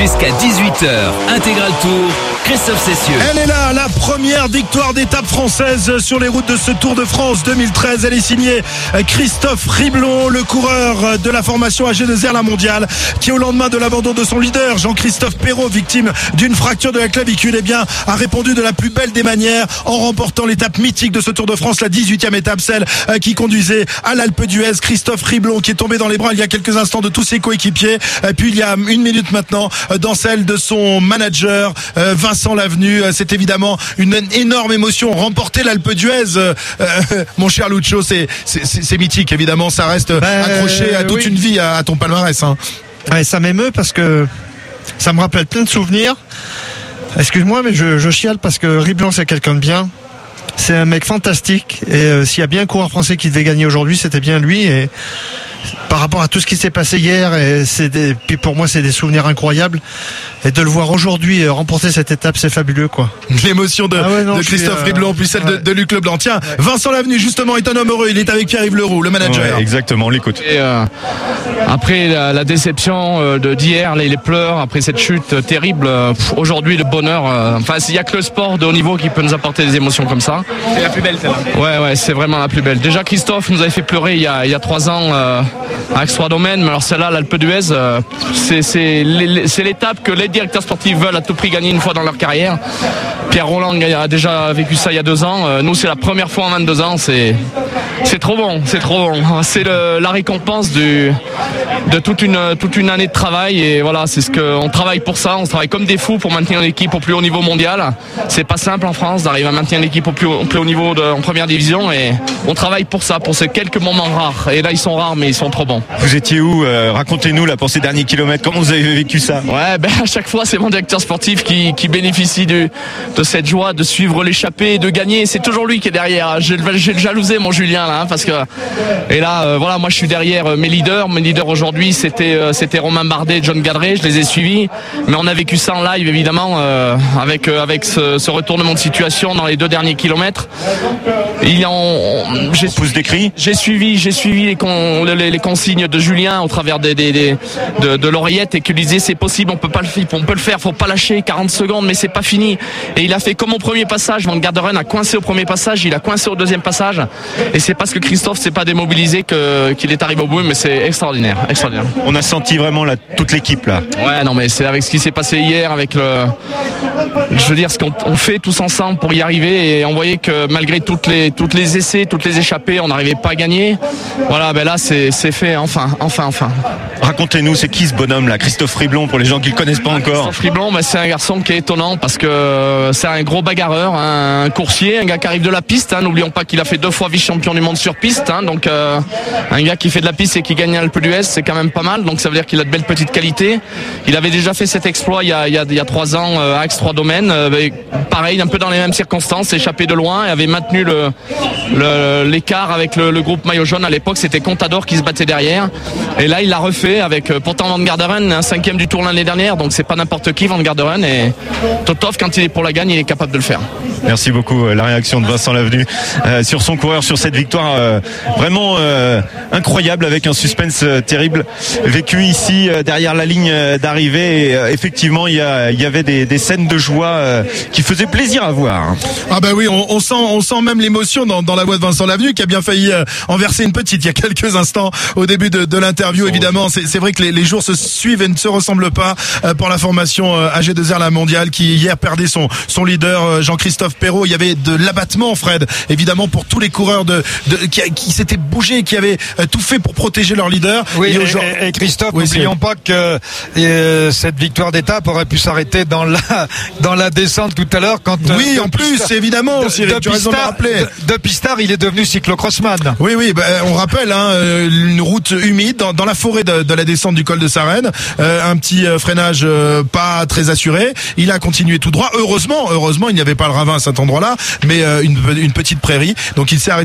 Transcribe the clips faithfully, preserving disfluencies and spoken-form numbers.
Jusqu'à dix-huit heures, Intégral Tour, Christophe Cessieux. Elle est là, la première victoire d'étape française sur les routes de ce Tour de France deux mille treize. Elle est signée Christophe Riblon, le coureur de la formation A G deux R La Mondiale, qui au lendemain de l'abandon de son leader, Jean-Christophe Perrault, victime d'une fracture de la clavicule, eh bien, a répondu de la plus belle des manières en remportant l'étape mythique de ce Tour de France, la dix-huitième étape, celle qui conduisait à l'Alpe d'Huez. Christophe Riblon qui est tombé dans les bras il y a quelques instants de tous ses coéquipiers, puis il y a une minute maintenant dans celle de son manager Vincent Lavenu. C'est évidemment une énorme émotion. Remporter l'Alpe d'Huez, euh, mon cher Lucho, c'est, c'est, c'est mythique évidemment. Ça reste ben, accroché à toute oui. une vie à, à ton palmarès. Hein. Ouais, ça m'émeut parce que ça me rappelle plein de souvenirs. Excuse-moi, mais je, je chiale parce que Riblon, c'est quelqu'un de bien. C'est un mec fantastique. Et euh, s'il y a bien un coureur français qui devait gagner aujourd'hui, c'était bien lui. Et par rapport à tout ce qui s'est passé hier, et c'est des, puis pour moi c'est des souvenirs incroyables, et de le voir aujourd'hui remporter cette étape, c'est fabuleux quoi. L'émotion de, ah ouais, non, de Christophe euh, Riblon, puis celle ouais. de, de Luc Leblanc. Tiens, ouais. Vincent Lavenu justement est un homme heureux, il est avec Pierre-Yves Leroux, le manager. Ouais, exactement, on l'écoute. Et euh, après la, la déception de d'hier, les, les pleurs, après cette chute terrible, euh, aujourd'hui le bonheur, euh, enfin il n'y a que le sport de haut niveau qui peut nous apporter des émotions comme ça. C'est la plus belle celle-là. Ouais ouais, c'est vraiment la plus belle. Déjà Christophe nous avait fait pleurer il y a, il y a trois ans euh, à Aix trois Domaines, mais alors celle-là, l'Alpe d'Huez, euh, c'est, c'est, c'est l'étape que les directeurs sportifs veulent à tout prix gagner une fois dans leur carrière. Pierre Roland a déjà vécu ça il y a deux ans. Euh, nous, c'est la première fois en vingt-deux ans. C'est, c'est trop bon, c'est trop bon. C'est le, la récompense du, de toute une, toute une année de travail. Et voilà, c'est ce que, on travaille pour ça. On travaille comme des fous pour maintenir l'équipe au plus haut niveau mondial. C'est pas simple en France d'arriver à maintenir l'équipe au plus haut, au plus haut niveau de, en première division. Et on travaille pour ça, pour ces quelques moments rares. Et là, ils sont rares, mais ils sont trop bons. Vous étiez où euh, Racontez-nous là pour ces derniers kilomètres. Comment vous avez vécu ça? Ouais, ben à chaque fois, c'est mon directeur sportif qui, qui bénéficie du, de cette joie de suivre l'échappée et de gagner. C'est toujours lui qui est derrière. J'ai, j'ai le jalousé, mon Julien là, hein, parce que et là, euh, voilà, moi je suis derrière euh, mes leaders. Mes leaders aujourd'hui, c'était euh, c'était Romain Bardet, John Gadret. Je les ai suivis, mais on a vécu ça en live évidemment euh, avec euh, avec ce, ce retournement de situation dans les deux derniers kilomètres. Il y a, on, on, j'ai pousse des cris. J'ai suivi, j'ai suivi les, con, les, les consignes de Julien au travers des, des, des de, de l'oreillette, et qu'il disait c'est possible, on peut pas le faire, on peut le faire, faut pas lâcher, quarante secondes, mais c'est pas fini. Et il a fait comme au premier passage. Van Garderen a coincé au premier passage, il a coincé au deuxième passage, et c'est parce que Christophe s'est pas démobilisé que qu'il est arrivé au bout, mais c'est extraordinaire, extraordinaire. On a senti vraiment là toute l'équipe là. Ouais, non mais c'est avec ce qui s'est passé hier, avec le, je veux dire ce qu'on on fait tous ensemble pour y arriver, et on voyait que malgré toutes les toutes les essais, toutes les échappées, on n'arrivait pas à gagner. Voilà, ben là c'est c'est fait, enfin, enfin, enfin. Racontez-nous, c'est qui ce bonhomme là, Christophe Riblon, pour les gens qui le connaissent pas encore? Christophe Riblon, ben, c'est un garçon qui est étonnant parce que c'est un gros bagarreur, un coursier, un gars qui arrive de la piste. Hein, n'oublions pas qu'il a fait deux fois vice-champion du monde sur piste. Hein, donc euh, un gars qui fait de la piste et qui gagne l'Alpe d'Huez, c'est quand même pas mal. Donc ça veut dire qu'il a de belles petites qualités. Il avait déjà fait cet exploit il y a il y a, il y a trois ans euh, à Aix trois Domaines. Euh, ben, pareil, un peu dans les mêmes circonstances, échappé de loin et avait maintenu le, le l'écart avec le, le groupe maillot jaune. À l'époque, c'était Contador qui se battait derrière. Et là, il l'a refait avec pourtant Van Garderen, un cinquième du Tour l'année dernière. Donc c'est pas n'importe qui, Van Garderen. Et Totov, quand il est pour la gagne, il est capable de le faire. Merci beaucoup. La réaction de Vincent Lavenu euh, sur son coureur, sur cette victoire euh, vraiment euh, incroyable, avec un suspense euh, terrible vécu ici euh, derrière la ligne d'arrivée. Et, euh, effectivement, il y, a, il y avait des, des scènes de joie euh, qui faisaient plaisir à voir. Hein. Ah bah oui, on, on sent, on sent même l'émotion dans, dans la voix de Vincent Lavenu, qui a bien failli euh, en verser une petite il y a quelques instants au début de, de l'interview. Évidemment, c'est, c'est vrai que les, les jours se suivent et ne se ressemblent pas euh, pour la formation euh, A G deux R La Mondiale, qui hier perdait son son leader euh, Jean-Christophe Perrault. Il y avait de l'abattement, Fred, évidemment, pour tous les coureurs de, de qui, qui s'étaient bougés, qui avaient euh, tout fait pour protéger leur leader. Oui, et, et, et Christophe, oui, n'oublions pas que euh, cette victoire d'étape aurait pu s'arrêter dans la dans la descente tout à l'heure, quand oui, euh, en plus, Pistard, évidemment, de, de, tu as raison de rappeler. De, de Pistard, il est devenu cyclocrossman. Oui, oui, bah, on rappelle, hein, une route humide dans, dans la forêt de, de la descente du col de Sarenne, euh, un petit euh, freinage euh, pas très assuré. Il a continué tout droit. Heureusement, heureusement, il n'y avait pas le ravin à cet endroit-là, mais euh, une, une petite prairie. Donc il s'est arrêté dans la prairie.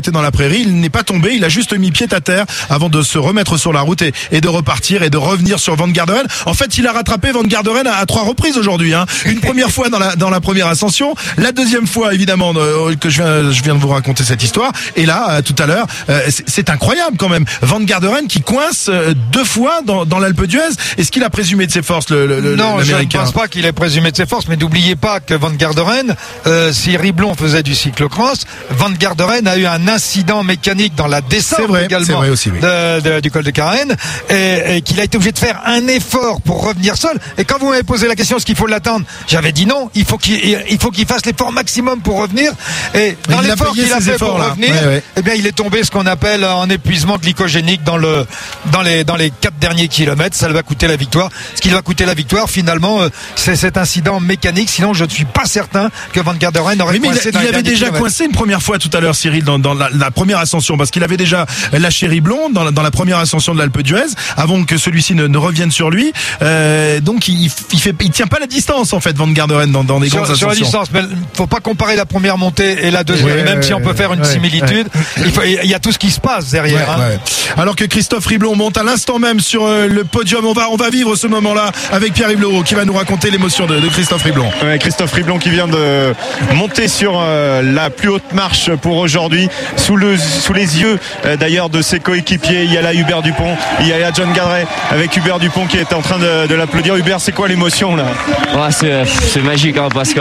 Prairies. Il n'est pas tombé, il a juste mis pied à terre avant de se remettre sur la route et, et de repartir et de revenir sur Van Garderen. En fait, il a rattrapé Van Garderen à, à trois reprises aujourd'hui, hein. Une première fois dans la, dans la première ascension, la deuxième fois, évidemment, euh, que je viens, je viens de vous raconter cette histoire. Et là, euh, tout à l'heure, euh, c'est, c'est incroyable quand même. Van Garderen qui coince euh, deux fois dans, dans l'Alpe d'Huez. Est-ce qu'il a présumé de ses forces, le, le, non, l'Américain? Je ne pense pas qu'il ait présumé de ses forces, mais n'oubliez pas que Van Garderen, euh, si Riblon faisait du cyclocross, Van Garderen a eu un incident mécanique dans la descente c'est vrai, également c'est vrai aussi, oui. de, de, du col de Carène, et, et qu'il a été obligé de faire un effort pour revenir seul. Et quand vous m'avez posé la question, est-ce qu'il faut l'attendre, j'avais dit non, il faut qu'il, il faut qu'il fasse l'effort maximum pour revenir. Et dans il l'effort qu'il a fait pour là. revenir, ouais, ouais. eh bien, il est tombé ce qu'on appelle en épuisement glycogénique dans le, dans les, dans les quatre derniers kilomètres. Ça lui va coûter la victoire. Ce qui va coûter la victoire, finalement, euh, c'est cet incident mécanique. Sinon, je ne suis pas certain que Van Garderen aurait oui, coincé il, dans il les avait déjà kilomètres. coincé une première fois tout à l'heure, Cyril, dans, dans la, la première ascension, parce qu'il avait déjà lâché Riblon dans la, dans la première ascension de l'Alpe d'Huez, avant que celui-ci ne, ne revienne sur lui. Euh, donc, il, il fait, il tient pas la distance en fait, Van Garderen, dans, dans les sur, grandes sur ascensions. la distance, mais faut pas comparer la première montée et la deuxième, Ouais, même ouais, si on peut faire une ouais, similitude. ouais. Il, faut, il y a tout ce qui se passe derrière. Ouais, hein. ouais. Alors que Christophe Riblon monte à l'instant même sur euh, le podium, on va, on va vivre ce moment-là avec Pierre-Yves Leroux qui va nous raconter l'émotion de, de Christophe Riblon. Ouais, Christophe Riblon qui vient de monter sur euh, la plus haute marche pour aujourd'hui, sous, le, sous les yeux euh, d'ailleurs de ses coéquipiers. Il y a là Hubert Dupont, il y a là John Gadret avec Hubert Dupont qui est en train de, de l'applaudir. Hubert, c'est quoi l'émotion là? Ouais, c'est, c'est magique hein, parce que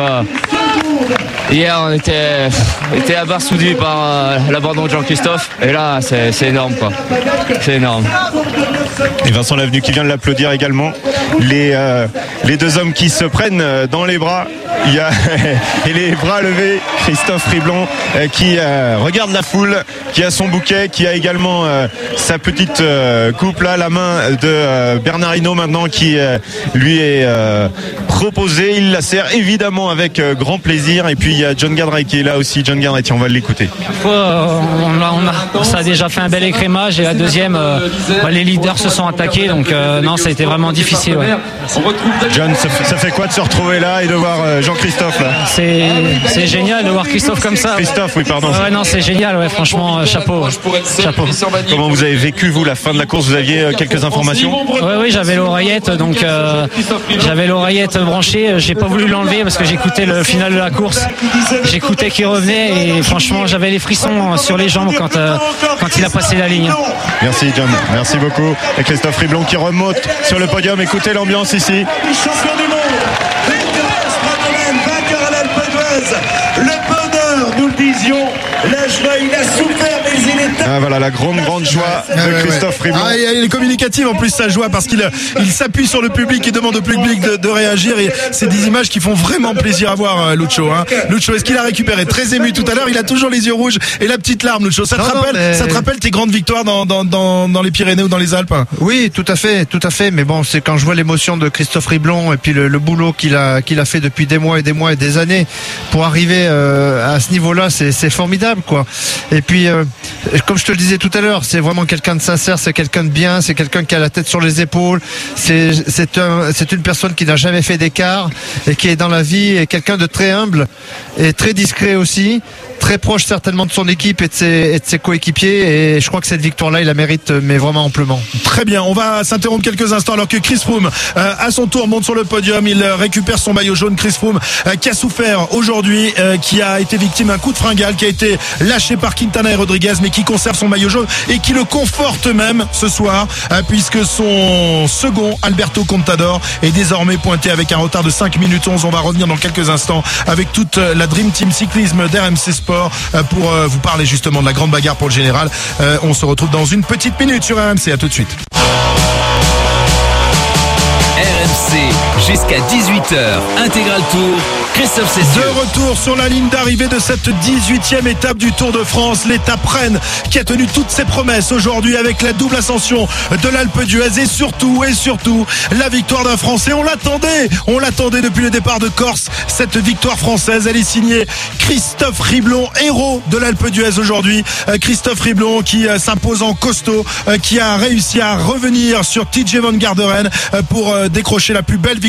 hier on était, on était abasourdis par euh, l'abandon de Jean-Christophe et là c'est, c'est énorme quoi. C'est énorme. Et Vincent Lavenu qui vient de l'applaudir également. Les, euh, les deux hommes qui se prennent dans les bras. Il y a et les bras levés, Christophe Riblon euh, qui euh, regarde la foule, qui a son bouquet, qui a également euh, sa petite euh, coupe là, la main de euh, Bernard Hinault maintenant qui euh, lui est euh, proposée. Il la serre évidemment avec euh, grand plaisir. Et puis il y a John Gadret qui est là aussi. John Gadret, on va l'écouter. Euh, on a, on a, ça a déjà fait un bel écrémage et la deuxième, euh, bah, les leaders se sont attaqués donc euh, non, ça a été vraiment difficile. Ouais. John, ça fait, ça fait quoi de se retrouver là et de voir euh, Jean-Christophe là? C'est, c'est génial de voir Christophe comme ça. Christophe, oui, pardon. Ouais, non, c'est génial, ouais, franchement, euh, chapeau. chapeau. Comment vous avez vécu vous la fin de la course? Vous aviez euh, quelques informations? Oui, oui, j'avais l'oreillette, donc euh, j'avais l'oreillette branchée. J'ai pas voulu l'enlever parce que j'écoutais le final de la course. J'écoutais qu'il revenait et franchement, j'avais les frissons sur les jambes quand euh, quand il a passé la ligne. Merci John, merci beaucoup. Et Christophe Riblon qui remonte sur le podium. Écoutez l'ambiance ici. Champion du monde, vainqueur à l'Alpe d'Huez, le bonheur, nous le disions, la joie, il a souffert, mais il est... Ah, voilà la grande grande joie de ouais, Christophe ouais. Riblon. Ah, il est communicatif en plus sa joie parce qu'il il s'appuie sur le public et demande au public de, de réagir et c'est des images qui font vraiment plaisir à voir Lucho. Hein. Lucho, est-ce qu'il a récupéré? Très ému tout à l'heure, il a toujours les yeux rouges et la petite larme. Lucho, ça te non, rappelle, non, mais... ça te rappelle tes grandes victoires dans, dans, dans, dans les Pyrénées ou dans les Alpes? Oui, tout à fait, tout à fait. Mais bon, c'est quand je vois l'émotion de Christophe Riblon et puis le, le boulot qu'il a qu'il a fait depuis des mois et des mois et des années pour arriver euh, à ce niveau-là, c'est, c'est formidable, quoi. Et puis, euh, comme je te le disais tout à l'heure, c'est vraiment quelqu'un de sincère, c'est quelqu'un de bien, c'est quelqu'un qui a la tête sur les épaules. C'est c'est un c'est une personne qui n'a jamais fait d'écart et qui est dans la vie et quelqu'un de très humble et très discret aussi. Très proche certainement de son équipe et de ses, et de ses coéquipiers et je crois que cette victoire-là il la mérite mais vraiment amplement. Très bien, on va s'interrompre quelques instants alors que Chris Froome euh, à son tour monte sur le podium, il euh, récupère son maillot jaune. Chris Froome euh, qui a souffert aujourd'hui, euh, qui a été victime d'un coup de fringale, qui a été lâché par Quintana et Rodriguez mais qui conserve son maillot jaune et qui le conforte même ce soir euh, puisque son second Alberto Contador est désormais pointé avec un retard de cinq minutes onze. On va revenir dans quelques instants avec toute la Dream Team cyclisme d'R M C Sport pour vous parler justement de la grande bagarre pour le général. On se retrouve dans une petite minute sur R M C, à tout de suite. R M C jusqu'à dix-huit heures, Intégral Tour, Christophe Cessieux. De retour sur la ligne d'arrivée de cette dix-huitième étape du Tour de France, l'étape Rennes qui a tenu toutes ses promesses aujourd'hui avec la double ascension de l'Alpe d'Huez et surtout, et surtout, la victoire d'un Français. On l'attendait, on l'attendait depuis le départ de Corse, cette victoire française. Elle est signée Christophe Riblon, héros de l'Alpe d'Huez aujourd'hui. Christophe Riblon qui s'impose en costaud, qui a réussi à revenir sur T J Van Garderen pour décrocher la plus belle victoire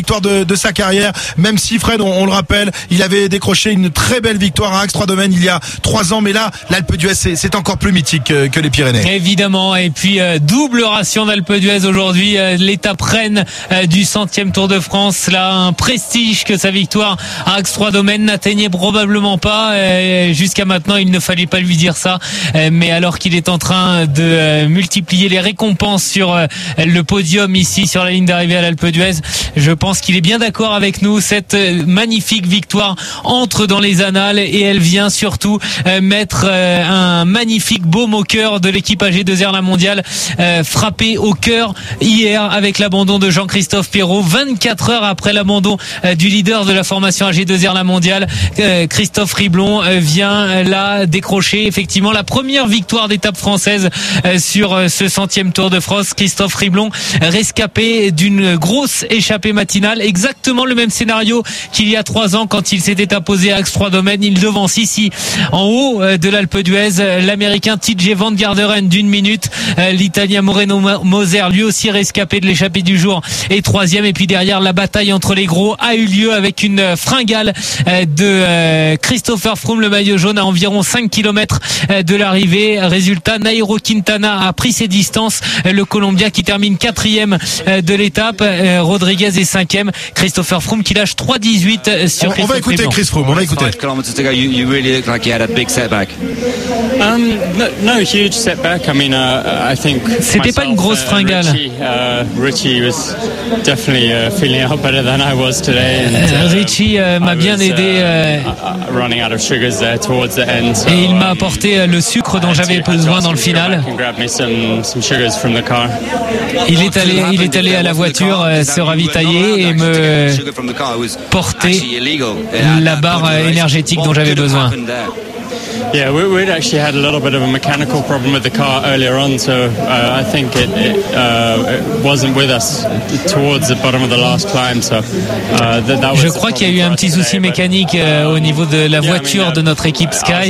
victoire de, de sa carrière, même si Fred, on, on le rappelle, il avait décroché une très belle victoire à Axe-trois-Domaines il y a trois ans, mais là, l'Alpe d'Huez, c'est, c'est encore plus mythique que, que les Pyrénées. Évidemment, et puis euh, double ration d'Alpe d'Huez aujourd'hui, euh, l'étape reine euh, du centième Tour de France, là, un prestige que sa victoire à Axe-trois-Domaines n'atteignait probablement pas, euh, jusqu'à maintenant, il ne fallait pas lui dire ça, euh, mais alors qu'il est en train de euh, multiplier les récompenses sur euh, le podium ici, sur la ligne d'arrivée à l'Alpe d'Huez, je pense qu'il est bien d'accord avec nous. Cette euh, magnifique victoire entre dans les annales et elle vient surtout euh, mettre euh, un magnifique baume au cœur de l'équipe A G deux R La Mondiale, euh, frappé au cœur hier avec l'abandon de Jean-Christophe Perrault, vingt-quatre heures après l'abandon euh, du leader de la formation A G deux R La Mondiale. euh, Christophe Riblon euh, vient euh, là décrocher effectivement la première victoire d'étape française euh, sur euh, ce centième Tour de France. Christophe Riblon rescapé d'une grosse échappée matinale, exactement le même scénario qu'il y a trois ans quand il s'était apposé à Axe-trois-Domaines. Il devance ici en haut euh, de l'Alpe d'Huez l'Américain T J Van Garderen d'une minute, euh, l'Italien Moreno Moser lui aussi rescapé de l'échappée du jour et troisième, et puis derrière la bataille entre les gros a eu lieu avec une fringale euh, de euh, Christopher Froome, le maillot jaune, à environ cinq kilomètres euh, de l'arrivée. Résultat, Nairo Quintana a pris ses distances, euh, le Colombien qui termine quatrième euh, de l'étape, euh, Rodriguez est cinquième, Christopher Froome qui lâche trois dix-huit sur On, on va écouter Chris Froome, on va écouter. Um, no, no huge setback. I mean, uh, I think c'était pas une grosse fringale. Richie, uh, Richie was definitely uh, feeling out better than I was today. And, uh, Richie uh, m'a bien aidé. Uh, uh, running out of sugars there towards the end. So, et il m'a apporté uh, le sucre dont j'avais besoin dans le final. Some, some sugars from the car. Il est allé, il est allé à la voiture uh, se ravitailler et me porter la barre énergétique dont j'avais besoin. Yeah, we, we'd actually had a little bit of a mechanical problem with the car earlier on, so uh, I think it, it, uh, it wasn't with us towards the bottom of the last climb. So, uh, that, that was Je crois qu'il y a eu un petit souci mécanique euh, au niveau de la voiture de notre équipe Sky.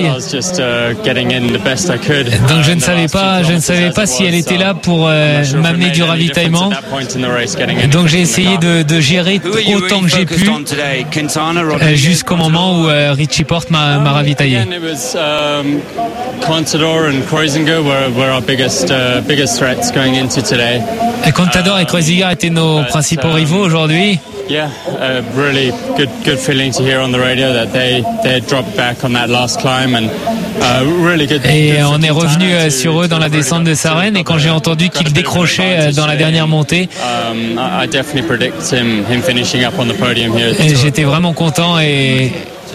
Donc je ne savais pas, je ne savais pas si elle était là pour euh, m'amener du ravitaillement. Donc j'ai essayé de, de gérer autant que j'ai pu euh, jusqu'au moment où euh, Richie Porte m'a, m'a ravitaillé. Um, Contador and Kreuziger were, were our biggest, uh, biggest threats going into today. Et Contador et Kreuziger étaient nos principaux rivaux aujourd'hui. Yeah, a really good, good feeling to hear on the radio that they, they dropped back on that last climb and uh, really good. Et on est revenu sur eux dans la descente de Sarenne, et quand j'ai entendu qu'ils décrochaient dans la dernière montée, um, I definitely predict him, him finishing up on the podium here. J'étais vraiment content et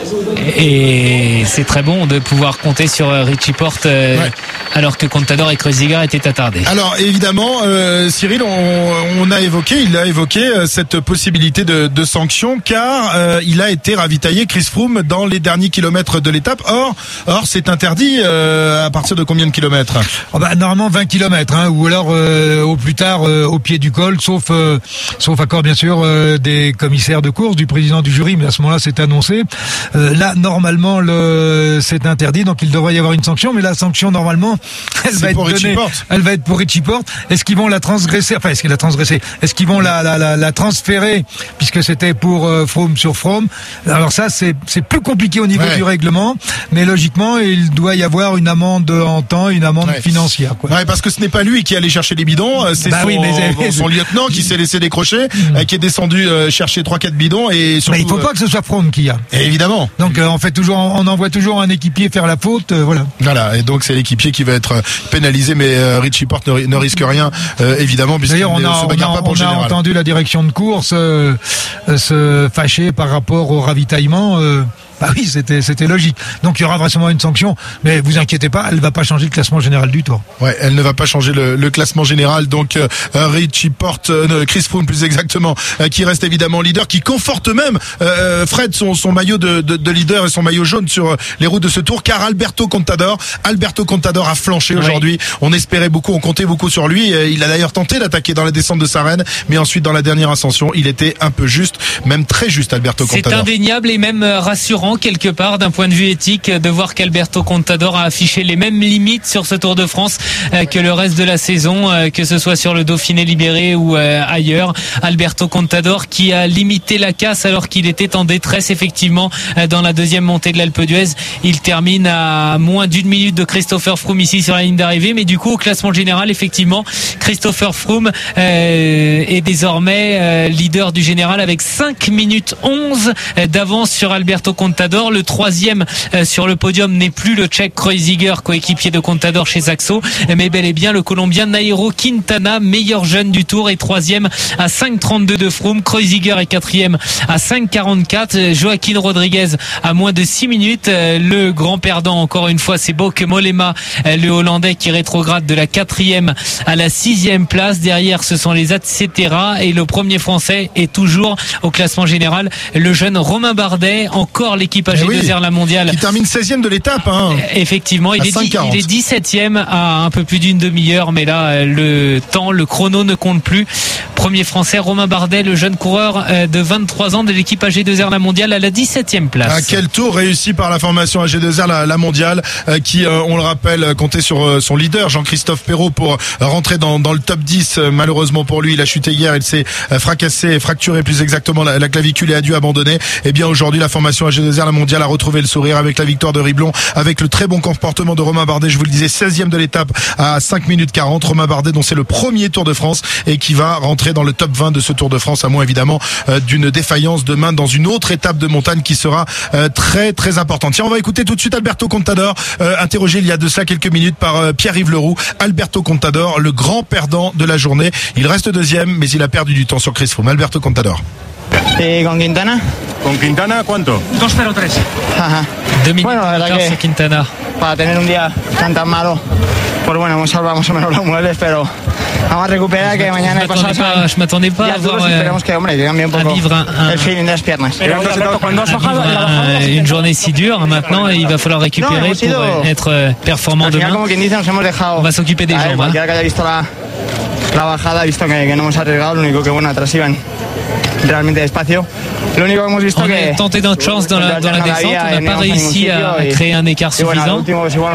Et c'est très bon de pouvoir compter sur Richie Porte euh, ouais. alors que Contador et Kreuziger étaient attardés. Alors évidemment, euh, Cyril, on, on a évoqué, il a évoqué euh, cette possibilité de, de sanction car euh, il a été ravitaillé, Chris Froome, dans les derniers kilomètres de l'étape. Or, or c'est interdit euh, à partir de combien de kilomètres? Oh bah, normalement vingt kilomètres, hein, ou alors euh, au plus tard euh, au pied du col, sauf euh, sauf accord bien sûr euh, des commissaires de course, du président du jury, mais à ce moment-là c'est annoncé. Euh, là normalement le c'est interdit, donc il devrait y avoir une sanction, mais la sanction normalement elle va être donnée, elle va être pour Richie Porte. Est-ce qu'ils vont la transgresser, enfin est-ce qu'ils la transgresser, est-ce qu'ils vont la la la, la transférer puisque c'était pour euh, Froome sur Froome? Alors ça c'est c'est plus compliqué au niveau ouais. du règlement, mais logiquement il doit y avoir une amende en temps, une amende ouais. financière quoi. Ouais, parce que ce n'est pas lui qui allait chercher les bidons, c'est bah son, oui, mais, son lieutenant qui s'est laissé décrocher, mmh. qui est descendu euh, chercher trois quatre bidons et surtout, mais il faut pas que ce soit Froome qui a. Et évidemment. Donc euh, on fait toujours, on envoie toujours un équipier faire la faute, euh, voilà. Voilà, et donc c'est l'équipier qui va être pénalisé, mais euh, Richie Porte ne, ne risque rien, euh, évidemment. D'ailleurs, on a, on a, on a entendu la direction de course euh, euh, se fâcher par rapport au ravitaillement. Euh, Bah oui, c'était c'était logique. Donc il y aura vraisemblablement une sanction, mais vous inquiétez pas, elle va pas changer le classement général du Tour. Ouais, elle ne va pas changer le, le classement général. Donc euh, Richie Porte, euh, Chris Froome plus exactement, euh, qui reste évidemment leader, qui conforte même euh, Fred son son maillot de, de, de leader et son maillot jaune sur les routes de ce Tour, car Alberto Contador, Alberto Contador a flanché oui. aujourd'hui. On espérait beaucoup, on comptait beaucoup sur lui. Il a d'ailleurs tenté d'attaquer dans la descente de Sarenne, mais ensuite dans la dernière ascension, il était un peu juste, même très juste, Alberto Contador. C'est indéniable et même rassurant frustrant quelque part d'un point de vue éthique de voir qu'Alberto Contador a affiché les mêmes limites sur ce Tour de France que le reste de la saison, que ce soit sur le Dauphiné Libéré ou ailleurs. Alberto Contador qui a limité la casse alors qu'il était en détresse effectivement dans la deuxième montée de l'Alpe d'Huez. Il termine à moins d'une minute de Christopher Froome ici sur la ligne d'arrivée, mais du coup au classement général effectivement Christopher Froome euh, est désormais euh, leader du général avec cinq minutes onze d'avance sur Alberto Contador. Le troisième euh, sur le podium n'est plus le Tchèque Kreuziger, coéquipier de Contador chez Saxo, mais bel et bien le Colombien Nairo Quintana, meilleur jeune du Tour, et troisième à cinq trente-deux de Froome. Kreuziger est quatrième à cinq quarante-quatre. Joaquin Rodriguez à moins de six minutes. Le grand perdant encore une fois c'est Bauke Mollema, le Hollandais qui rétrograde de la quatrième à la sixième place. Derrière ce sont les et cetera. Et le premier français est toujours au classement général, le jeune Romain Bardet, encore l'équipe A G deux R oui, la mondiale. Qui termine seizième de l'étape. Hein. Effectivement, il est, dix, il est dix-septième à un peu plus d'une demi-heure, mais là le temps, le chrono ne compte plus. Premier français, Romain Bardet, le jeune coureur de vingt-trois ans de l'équipe A G deux R la mondiale à la dix-septième place. À quel tour réussi par la formation A G deux R la, la mondiale euh, qui, euh, on le rappelle, comptait sur euh, son leader Jean-Christophe Perrault pour euh, rentrer dans, dans le top dix. Euh, malheureusement pour lui, il a chuté hier, il s'est euh, fracassé, fracturé plus exactement la, la clavicule et a dû abandonner. Et bien aujourd'hui, la formation A G deux R la mondiale a retrouvé le sourire avec la victoire de Riblon, avec le très bon comportement de Romain Bardet. Je vous le disais, seizième de l'étape à cinq minutes quarante. Romain Bardet, dont c'est le premier Tour de France et qui va rentrer dans le top vingt de ce Tour de France, à moins évidemment euh, d'une défaillance demain dans une autre étape de montagne qui sera euh, très très importante. Tiens, on va écouter tout de suite Alberto Contador, euh, interrogé il y a de ça quelques minutes par euh, Pierre-Yves Leroux. Alberto Contador, le grand perdant de la journée. Il reste deuxième, mais il a perdu du temps sur Chris Froome. Alberto Contador. ¿Y con Quintana? ¿Con Quintana cuánto? dos cero tres. Ajá. Deux minutes bueno, la verdad que Quintana. Para tener un día tan tan malo, pues bueno, hemos salvado más o menos los muebles, pero vamos a recuperar que mañana hay cosas. Je m'attendais pas à avoir esperemos que, hombre, que cambie un poco el feeling de las piernas. Une journée si dure, maintenant il va falloir récupérer pour être performant demain. On va s'occuper des jambes. Cualquiera que haya visto la, la bajada ha visto que, que no hemos arriesgado, lo único que bueno, atrás iban realmente despacio. Lo único que hemos visto on que a tenté notre chance dans la, dans la descente, on n'a pas réussi à créer un écart suffisant.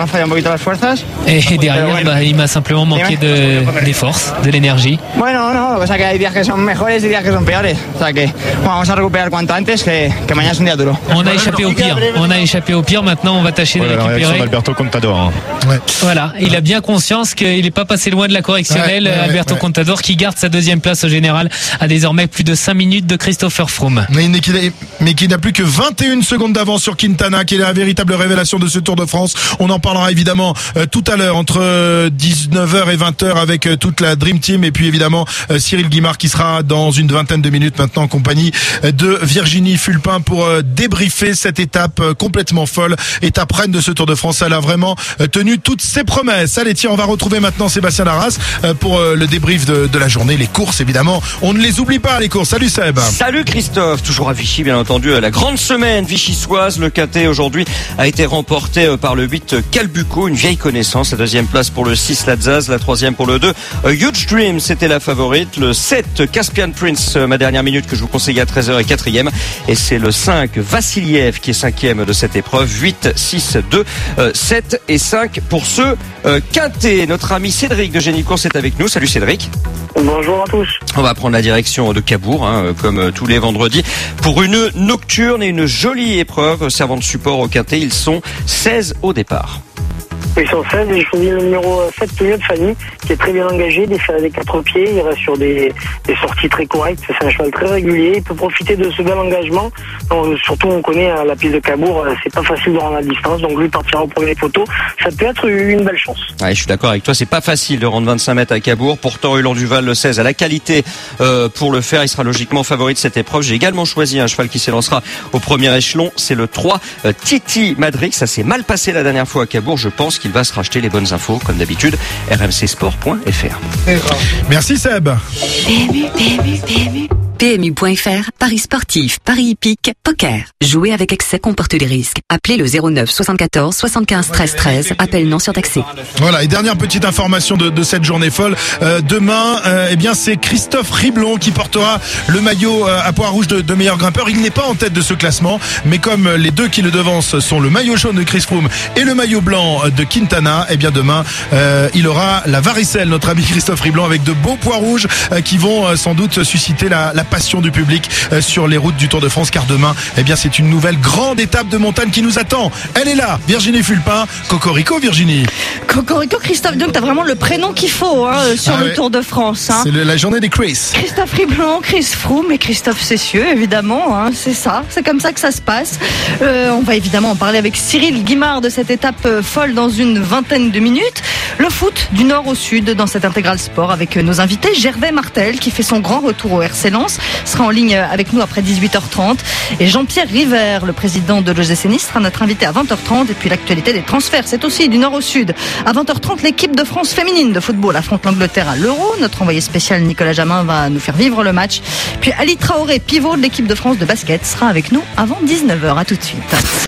Et derrière, bah, il m'a simplement manqué de, des forces, de l'énergie. Bueno, no, lo que pasa es que hay días que son mejores y días que son peores. O sea que bueno, vamos a recuperar cuanto antes, que, que mañana es un día duro. On a échappé au pire. On a échappé au pire. Maintenant, on va tâcher ouais, de récupérer. Alberto Contador. Hein. Ouais. Voilà, il a bien conscience qu'il n'est pas passé loin de la correctionnelle. Ouais, ouais, Alberto ouais. Contador qui garde sa deuxième place au général à désormais plus de cinq minutes de Christopher Froome. Mais, mais qui n'a plus que vingt et une secondes d'avance sur Quintana, qui est la véritable révélation de ce Tour de France. On en parlera évidemment euh, tout à l'heure entre euh, dix-neuf heures et vingt heures avec euh, toute la Dream Team, et puis évidemment euh, Cyril Guimard qui sera dans une vingtaine de minutes maintenant en compagnie euh, de Virginie Fulpin pour euh, débriefer cette étape euh, complètement folle, étape reine de ce Tour de France. Elle a vraiment euh, tenu toutes ses promesses. Allez, tiens, on va retrouver maintenant Sébastien Larras euh, pour euh, le débrief de, de la journée, les courses évidemment. On ne les oublie pas les courses. Salut Seb. Salut Christophe, toujours à Vichy bien entendu, la grande semaine vichysoise. Le quintet aujourd'hui a été remporté par le huit Calbuco, une vieille connaissance. La deuxième place pour le six Lazaz, la troisième pour le deux Huge Dream, c'était la favorite. Le sept Caspian Prince, ma dernière minute que je vous conseillais à treize heures, est quatrième. Et c'est le cinq Vassiliev qui est cinquième de cette épreuve. huit, six, deux, sept et cinq pour ce quintet. Notre ami Cédric de Génie Course est avec nous. Salut Cédric. Bonjour à tous. On va prendre la direction de Cabourg, hein, comme tous les vendredis, pour une nocturne et une jolie épreuve servant de support au quintet. Ils sont seize au départ. Ils sont seize et j'ai choisi le numéro sept, Pignot de Fanny, qui est très bien engagé, des ferrés des quatre pieds, il reste sur des, des sorties très correctes, c'est un cheval très régulier, il peut profiter de ce bel engagement. Donc, surtout on connaît la piste de Cabourg, c'est pas facile de rendre la distance, donc lui partira au premier poteau, ça peut être une belle chance. Ouais, je suis d'accord avec toi, c'est pas facile de rendre vingt-cinq mètres à Cabourg, pourtant Huland Duval le seize a la qualité euh, pour le faire, il sera logiquement favori de cette épreuve. J'ai également choisi un cheval qui s'élancera au premier échelon, c'est le trois euh, Titi Madrid. Ça s'est mal passé la dernière fois à Cabourg, je pense qu'il va se racheter. Les bonnes infos comme d'habitude, r m c sport point f r. Merci Seb. Baby, baby, baby. P M U point F R, paris sportifs, paris hippiques, poker. Jouer avec excès comporte des risques. Appelez le zéro neuf soixante-quatorze soixante-quinze treize treize. Appel non surtaxé. Voilà, et dernière petite information de, de cette journée folle. Euh, demain, euh, eh bien, c'est Christophe Riblon qui portera le maillot euh, à poids rouge de, de meilleur grimpeur. Il n'est pas en tête de ce classement, mais comme les deux qui le devancent sont le maillot jaune de Chris Froome et le maillot blanc de Quintana, eh bien demain, euh, il aura la varicelle, notre ami Christophe Riblon, avec de beaux poids rouges euh, qui vont euh, sans doute susciter la, la passion du public euh, sur les routes du Tour de France, car demain, eh bien, c'est une nouvelle grande étape de montagne qui nous attend. Elle est là, Virginie Fulpin. Cocorico, Virginie. Cocorico, Christophe, donc t'as vraiment le prénom qu'il faut hein, sur ah le ouais. Tour de France. Hein. C'est le, la journée des Chris. Christophe Riblon, Chris Froome et Christophe Cessieux, évidemment. Hein, c'est ça, c'est comme ça que ça se passe. Euh, on va évidemment en parler avec Cyril Guimard de cette étape euh, folle dans une vingtaine de minutes. Le foot du nord au sud dans cette intégrale sport avec euh, nos invités. Gervais Martel qui fait son grand retour au R C Lens sera en ligne avec nous après dix-huit heures trente. Et Jean-Pierre River, le président de l'O G C Nice, sera notre invité à vingt heures trente. Et puis l'actualité des transferts, c'est aussi du nord au sud. À vingt heures trente, l'équipe de France féminine de football affronte l'Angleterre à l'Euro. Notre envoyé spécial Nicolas Jamin va nous faire vivre le match. Puis Ali Traoré, pivot de l'équipe de France de basket, sera avec nous avant dix-neuf heures. À tout de suite.